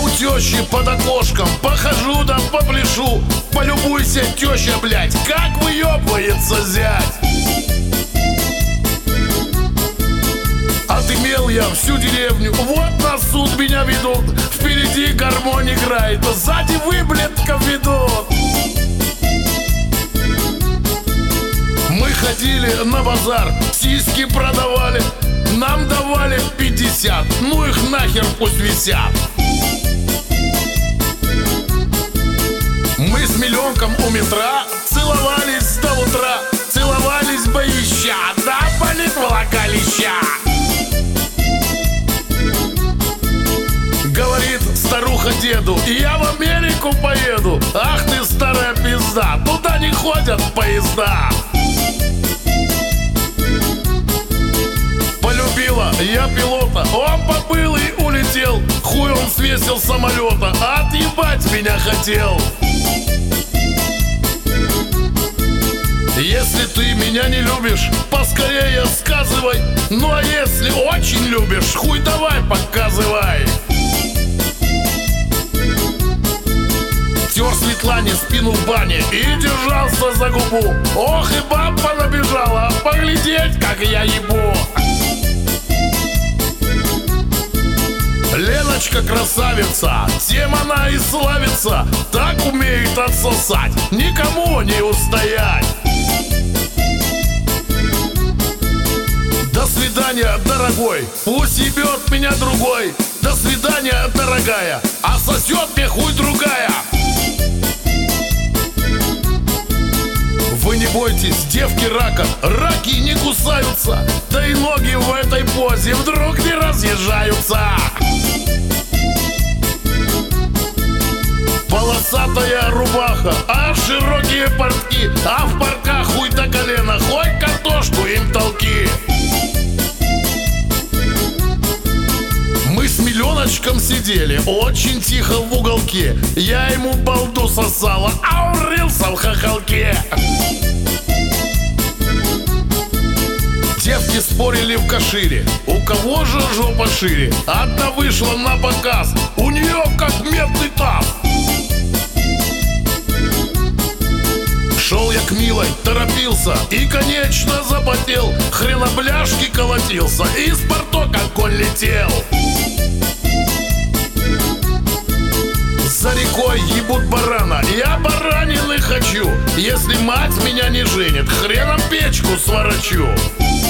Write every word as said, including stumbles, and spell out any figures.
у тещи под окошком похожу да попляшу. Полюбуйся, теща, блядь, как выебывается зять. Отымел я всю деревню, вот на суд меня ведут. Впереди гармонь играет, сзади выблетков ведут. Мы ходили на базар, сиськи продавали, нам давали пятьдесят, ну их нахер пусть висят. Мы с миллионком у метра целовались до утра, целовались боища, да болит влагалища. Говорит старуха деду: я в Америку поеду. Ах ты старая пизда, туда не ходят поезда. Полюбила я пилота, он побыл и улетел. Хуй он свесил с самолета, отъебать меня хотел. Если ты меня не любишь, поскорее сказывай. Ну а если очень любишь, хуй давай показывай. Тер Светлане спину в бане и держался за губу. Ох и баба набежала, поглядеть, как я ебу. Леночка красавица, тем она и славится. Так умеет отсосать, никому не устоять. До свидания, дорогой, пусть ебет меня другой. До свидания, дорогая, а сосет мне хуй другая. Вы не бойтесь, девки рака, раки не кусаются. Да и ноги в этой позе вдруг не разъезжаются. Полосатая рубаха, а широкие портки, а в портках хуй до колена, хоть картошку им толки. Мы с миллионочком сидели очень тихо в уголке. Я ему балду сосала, а он рылся в хохолке. Девки спорили в кашире, у кого же жопа шире. Одна вышла на показ, у нее как медный таз. Шел я к милой, торопился и, конечно, запотел. Хренобляшки колотился, из порток огонь летел. За рекой ебут барана, я баранины хочу. Если мать меня не женит, хреном печку сворочу.